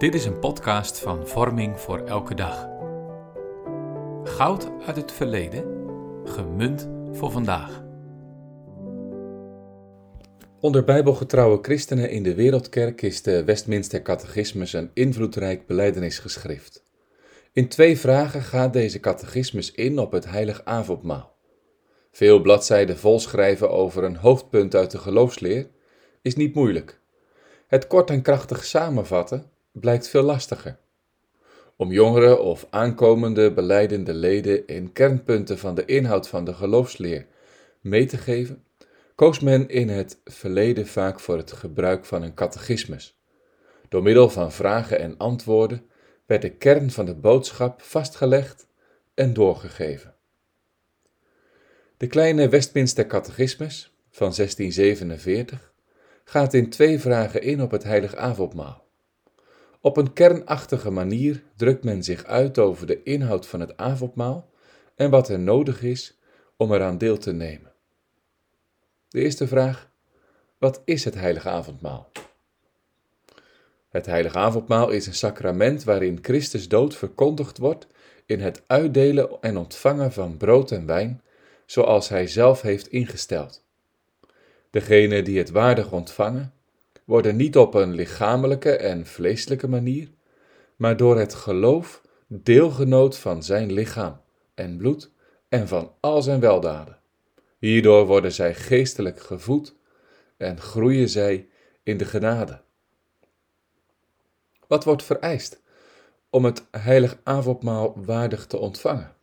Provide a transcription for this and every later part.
Dit is een podcast van Vorming voor elke dag. Goud uit het verleden, gemunt voor vandaag. Onder bijbelgetrouwe christenen in de Wereldkerk is de Westminster Catechismus een invloedrijk belijdenisgeschrift. In 2 vragen gaat deze catechismus in op het heilig avondmaal. Veel bladzijden volschrijven over een hoofdpunt uit de geloofsleer is niet moeilijk. Het kort en krachtig samenvatten blijkt veel lastiger. Om jongere of aankomende belijdende leden in kernpunten van de inhoud van de geloofsleer mee te geven, koos men in het verleden vaak voor het gebruik van een catechismus. Door middel van vragen en antwoorden werd de kern van de boodschap vastgelegd en doorgegeven. De kleine Westminster Catechismus van 1647 gaat in 2 vragen in op het heilig avondmaal. Op een kernachtige manier drukt men zich uit over de inhoud van het avondmaal en wat er nodig is om eraan deel te nemen. De eerste vraag: wat is het heilige avondmaal? Het heilige avondmaal is een sacrament waarin Christus dood verkondigd wordt in het uitdelen en ontvangen van brood en wijn, zoals hij zelf heeft ingesteld. Degenen die het waardig ontvangen, worden niet op een lichamelijke en vleeselijke manier, maar door het geloof deelgenoot van zijn lichaam en bloed en van al zijn weldaden. Hierdoor worden zij geestelijk gevoed en groeien zij in de genade. Wat wordt vereist om het heilig avondmaal waardig te ontvangen?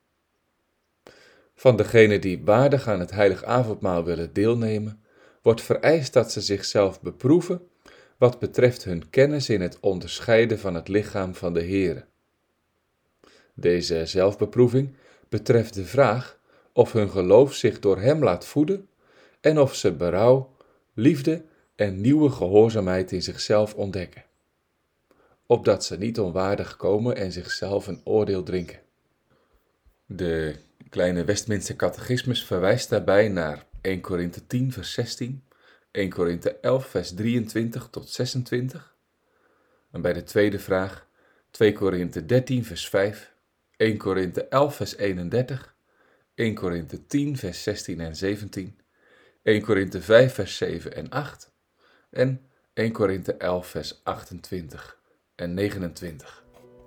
Van degenen die waardig aan het heilig avondmaal willen deelnemen, wordt vereist dat ze zichzelf beproeven wat betreft hun kennis in het onderscheiden van het lichaam van de Heere. Deze zelfbeproeving betreft de vraag of hun geloof zich door hem laat voeden en of ze berouw, liefde en nieuwe gehoorzaamheid in zichzelf ontdekken, opdat ze niet onwaardig komen en zichzelf een oordeel drinken. De kleine Westminster Catechismus verwijst daarbij naar 1 Korinthe 10 vers 16, 1 Korinthe 11 vers 23 tot 26. En bij de tweede vraag 2 Korinthe 13 vers 5, 1 Korinthe 11 vers 31, 1 Korinthe 10 vers 16 en 17, 1 Korinthe 5 vers 7 en 8 en 1 Korinthe 11 vers 28 en 29.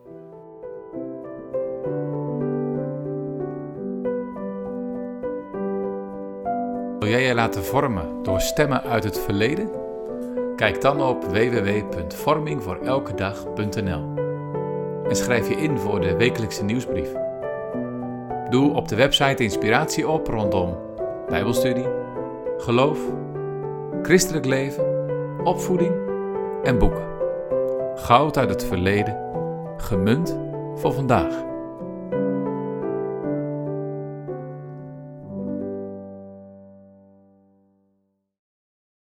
Wil jij je laten vormen door stemmen uit het verleden? Kijk dan op www.vormingvoorelkedag.nl en schrijf je in voor de wekelijkse nieuwsbrief. Doe op de website inspiratie op rondom bijbelstudie, geloof, christelijk leven, opvoeding en boeken. Goud uit het verleden, gemunt voor vandaag.